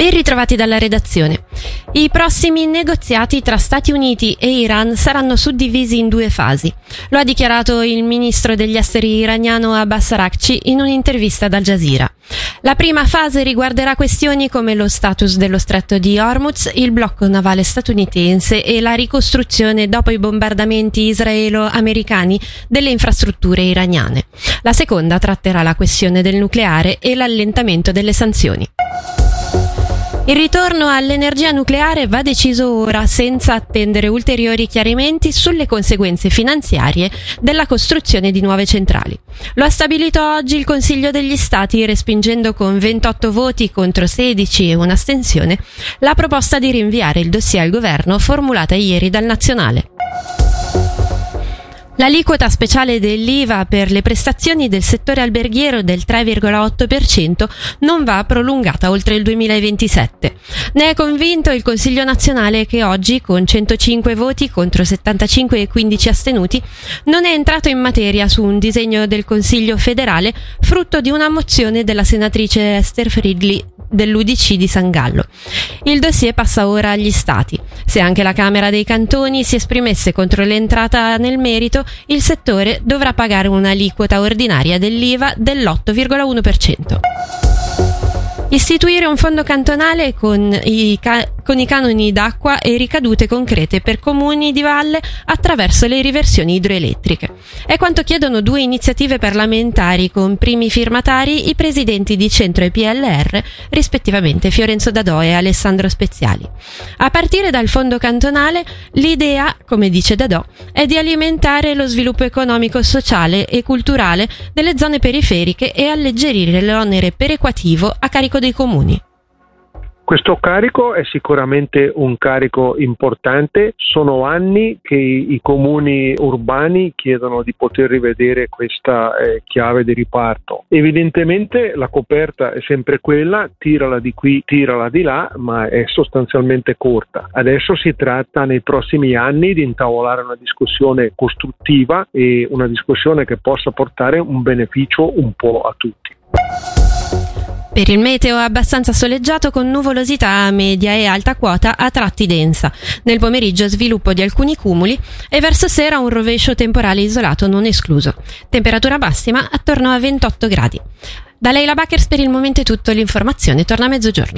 Ben ritrovati dalla redazione. I prossimi negoziati tra Stati Uniti e Iran saranno suddivisi in due fasi. Lo ha dichiarato il ministro degli esteri iraniano Abbas Araghchi in un'intervista ad Al Jazeera. La prima fase riguarderà questioni come lo status dello stretto di Hormuz, il blocco navale statunitense e la ricostruzione dopo i bombardamenti israelo-americani delle infrastrutture iraniane. La seconda tratterà la questione del nucleare e l'allentamento delle sanzioni. Il ritorno all'energia nucleare va deciso ora, senza attendere ulteriori chiarimenti sulle conseguenze finanziarie della costruzione di nuove centrali. Lo ha stabilito oggi il Consiglio degli Stati, respingendo con 28 voti contro 16 e un'astensione la proposta di rinviare il dossier al governo formulata ieri dal Nazionale. L'aliquota speciale dell'IVA per le prestazioni del settore alberghiero del 3,8% non va prolungata oltre il 2027. Ne è convinto il Consiglio nazionale che oggi, con 105 voti contro 75 e 15 astenuti, non è entrato in materia su un disegno del Consiglio federale frutto di una mozione della senatrice Esther Fridley dell'UDC di San Gallo. Il dossier passa ora agli Stati. Se anche la Camera dei Cantoni si esprimesse contro l'entrata nel merito, il settore dovrà pagare un'aliquota ordinaria dell'IVA dell'8,1%. Istituire un fondo cantonale con i canoni d'acqua e ricadute concrete per comuni di valle attraverso le riversioni idroelettriche. È quanto chiedono due iniziative parlamentari con primi firmatari i presidenti di Centro e PLR, rispettivamente Fiorenzo Dadò e Alessandro Speziali. A partire dal fondo cantonale, l'idea, come dice Dadò, è di alimentare lo sviluppo economico, sociale e culturale delle zone periferiche e alleggerire l'onere perequativo a carico dei comuni. Questo carico è sicuramente un carico importante, sono anni che i comuni urbani chiedono di poter rivedere questa chiave di riparto. Evidentemente la coperta è sempre quella, tirala di qui, tirala di là, ma è sostanzialmente corta. Adesso si tratta nei prossimi anni di intavolare una discussione costruttiva e una discussione che possa portare un beneficio un po' a tutti. Per il meteo abbastanza soleggiato con nuvolosità media e alta quota a tratti densa. Nel pomeriggio sviluppo di alcuni cumuli e verso sera un rovescio temporale isolato non escluso. Temperatura massima attorno a 28 gradi. Da Leila Bakers per il momento è tutto, l'informazione torna a mezzogiorno.